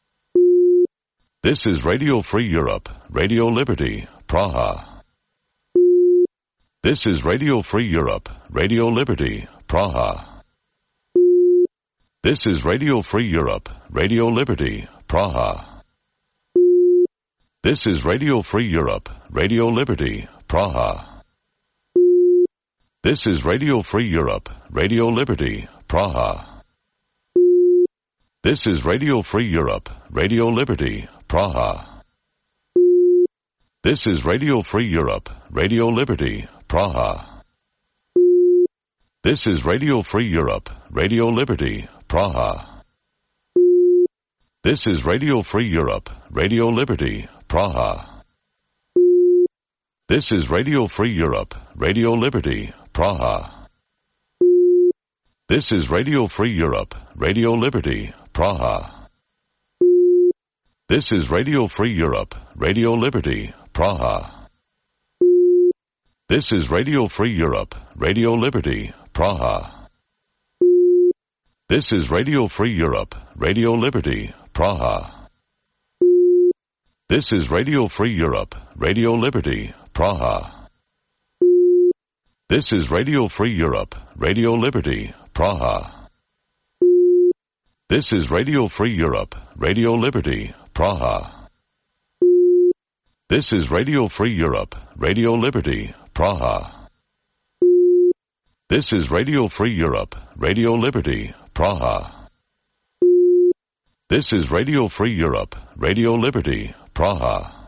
This is Radio Free Europe, Radio Liberty, Praha. This is Radio Free Europe, Radio Liberty, Praha. This is Radio Free Europe, Radio Liberty, Praha. This is Radio Free Europe, Radio Liberty, Praha. This is Radio Free Europe, Radio Liberty, Praha. This is Radio Free Europe, Radio Liberty, Praha. This is Radio Free Europe, Radio Liberty, Praha. This is Radio Free Europe, Radio Liberty, Praha. This is Radio Free Europe, Radio Liberty, Praha. This is Radio Free Europe, Radio Liberty, Praha. This is Radio Free Europe, Radio Liberty, Praha. This is Radio Free Europe, Radio Liberty, Praha. This is Radio Free Europe, Radio Liberty, Praha. This is Radio Free Europe, Radio Liberty, Praha. This is Radio Free Europe, Radio Liberty, Praha. This is Radio Free Europe, Radio Liberty, Praha. This is Radio Free Europe, Radio Liberty, Praha. This is Radio Free Europe, Radio Liberty, Praha. This is Radio Free Europe, Radio Liberty, Praha. This is Radio Free Europe, Radio Liberty, Praha.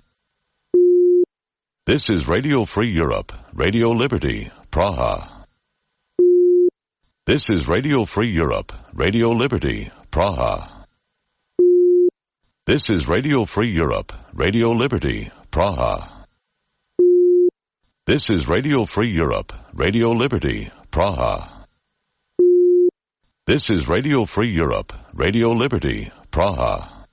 This is Radio Free Europe, Radio Liberty, Praha. This is Radio Free Europe, Radio Liberty, Praha. This is Radio Free Europe, Radio Liberty, Praha. This is Radio Free Europe, Radio Liberty, Praha. This is Radio Free Europe, Radio Liberty, Praha.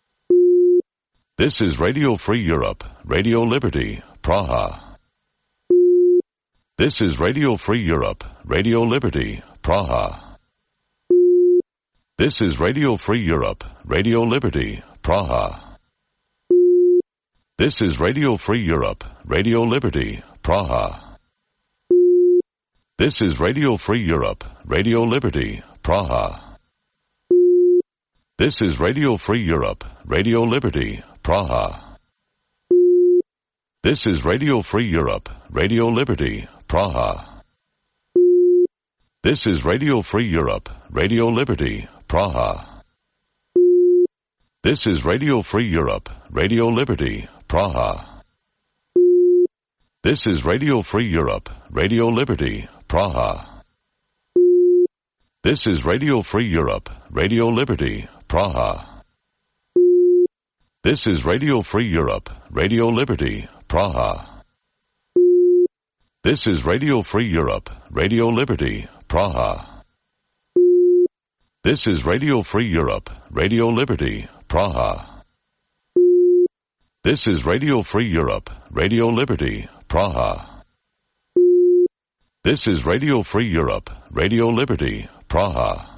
This is Radio Free Europe, Radio Liberty, Praha. This is Radio Free Europe, Radio Liberty, Praha. This is Radio Free Europe, Radio Liberty, Praha. This is Radio Free Europe, Radio Liberty, Praha. This is Radio Free Europe, Radio Liberty, Praha. This is Radio Free Europe, Radio Liberty, Praha. This is Radio Free Europe, Radio Liberty, Praha. This is Radio Free Europe, Radio Liberty, Praha. This is Radio Free Europe, Radio Liberty, Praha. This is Radio Free Europe, Radio Liberty, Praha. This is Radio Free Europe, Radio Liberty, Praha. This is Radio Free Europe, Radio Liberty, Praha. This is Radio Free Europe, Radio Liberty, Praha. This is Radio Free Europe, Radio Liberty, Praha. This is Radio Free Europe, Radio Liberty, Praha. This is Radio Free Europe, Radio Liberty, Praha.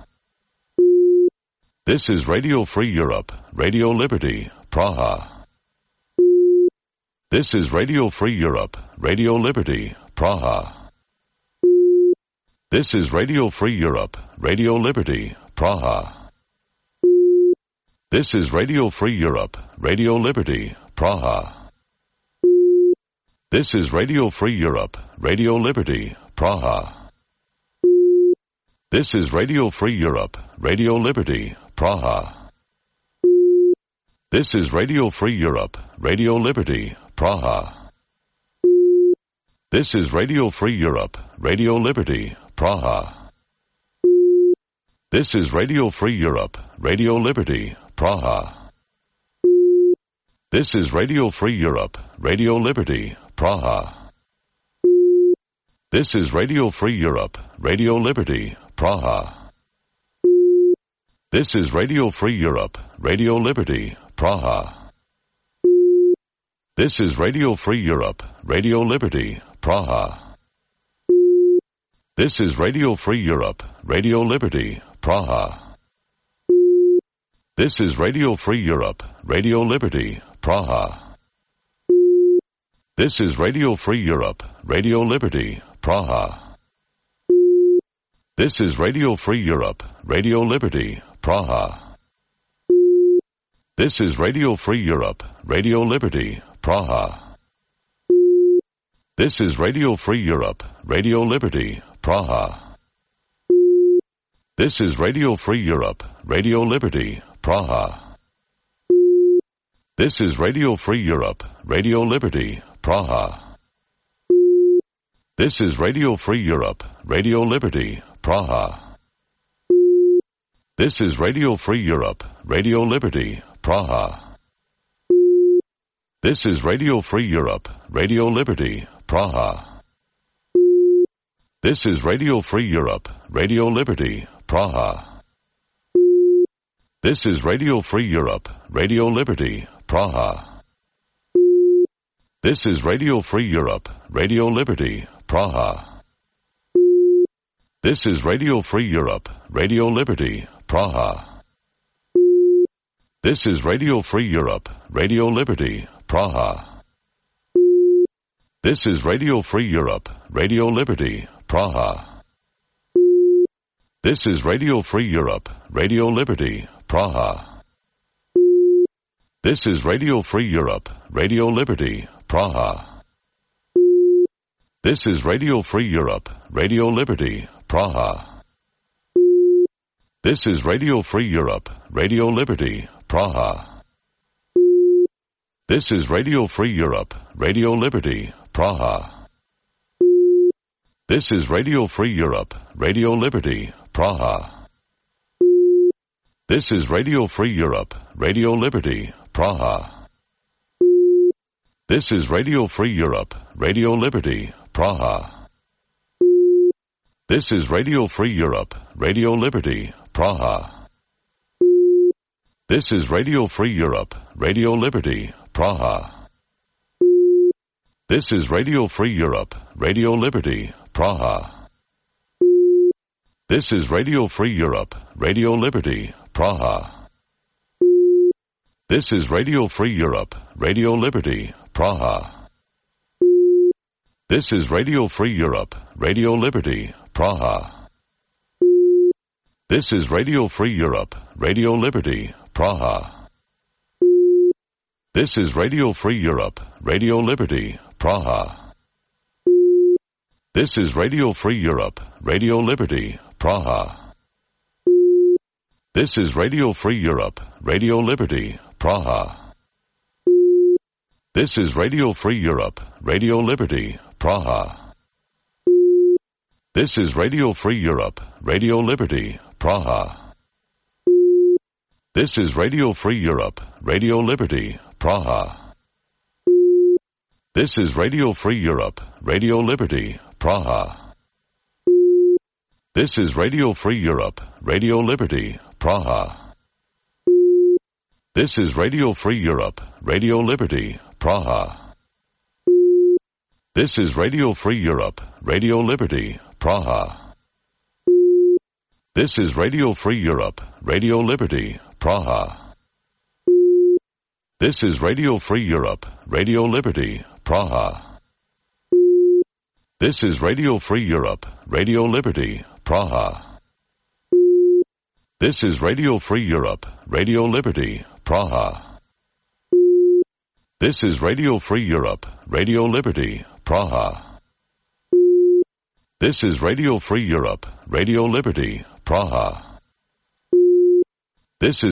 This is Radio Free Europe, Radio Liberty, Praha. This is Radio Free Europe, Radio Liberty, Praha. This is Radio Free Europe, Radio Liberty, Praha. This is Radio Free Europe, Radio Liberty, Praha. This is Radio Free Europe, Radio Liberty, Praha. This is Radio Free Europe, Radio Liberty, Praha. This is Radio Free Europe, Radio Liberty, Praha. This is Radio Free Europe, Radio Liberty, Praha. This is Radio Free Europe, Radio Liberty, Praha. This is Radio Free Europe, Radio Liberty, Praha. This is Radio Free Europe, Radio Liberty, Praha. This is Radio Free Europe, Radio Liberty, Praha. This is Radio Free Europe, Radio Liberty, Praha. This is Radio Free Europe, Radio Liberty, Praha. This is Radio Free Europe, Radio Liberty, Praha. This is Radio Free Europe, Radio Liberty, Praha. This is Radio Free Europe, Radio Liberty, Praha. This is Radio Free Europe, Radio Liberty, Praha. This is Radio Free Europe, Radio Liberty, Praha. This is Radio Free Europe, Radio Liberty, Praha. This is Radio Free Europe, Radio Liberty, Praha. This is Radio Free Europe, Radio Liberty, Praha. This is Radio Free Europe, Radio Liberty, Praha. This is Radio Free Europe, Radio Liberty, Praha. This is Radio Free Europe, Radio Liberty, Praha. This is Radio Free Europe, Radio Liberty, Praha. This is Radio Free Europe, Radio Liberty, Praha. This is Radio Free Europe, Radio Liberty, Praha. This is Radio Free Europe, Radio Liberty, Praha. This is Radio Free Europe, Radio Liberty, Praha. This is Radio Free Europe, Radio Liberty, Praha. This is Radio Free Europe, Radio Liberty, Praha. This is Radio Free Europe, Radio Liberty, Praha. This is Radio Free Europe, Radio Liberty, Praha. This is Radio Free Europe, Radio Liberty, Praha. This is Radio Free Europe, Radio Liberty, Praha. This is Radio Free Europe, Radio Liberty, Praha. This is Radio Free Europe, Radio Liberty, Praha. This is Radio Free Europe, Radio Liberty, Praha. This is Radio Free Europe, Radio Liberty, Praha. This is Radio Free Europe, Radio Liberty, Praha. This is Radio Free Europe, Radio Liberty, Praha. This is Radio Free Europe, Radio Liberty, Praha. This is Radio Free Europe, Radio Liberty, Praha. This is Radio Free Europe, Radio Liberty, Praha. This is Radio Free Europe, Radio Liberty, Praha. This is Radio Free Europe, Radio Liberty, Praha. This is Radio Free Europe, Radio Liberty, Praha. This is Radio Free Europe, Radio Liberty, Praha. This is Radio Free Europe, Radio Liberty, Praha. This is Radio Free Europe, Radio Liberty, Praha. This is Radio Free Europe, Radio Liberty, Praha. This is Radio Free Europe, Radio Liberty, Praha. This is Radio Free Europe, Radio Liberty, Praha. This is Radio Free Europe, Radio Liberty, Praha. This is Radio Free Europe, Radio Liberty, Praha. This is Radio Free Europe, Radio Liberty, Praha. This is Radio Free Europe, Radio Liberty, Praha. This is Radio Free Europe, Radio Liberty, Praha. This is Radio Free Europe, Radio Liberty, Praha. This is Radio Free Europe, Radio Liberty, Praha. This is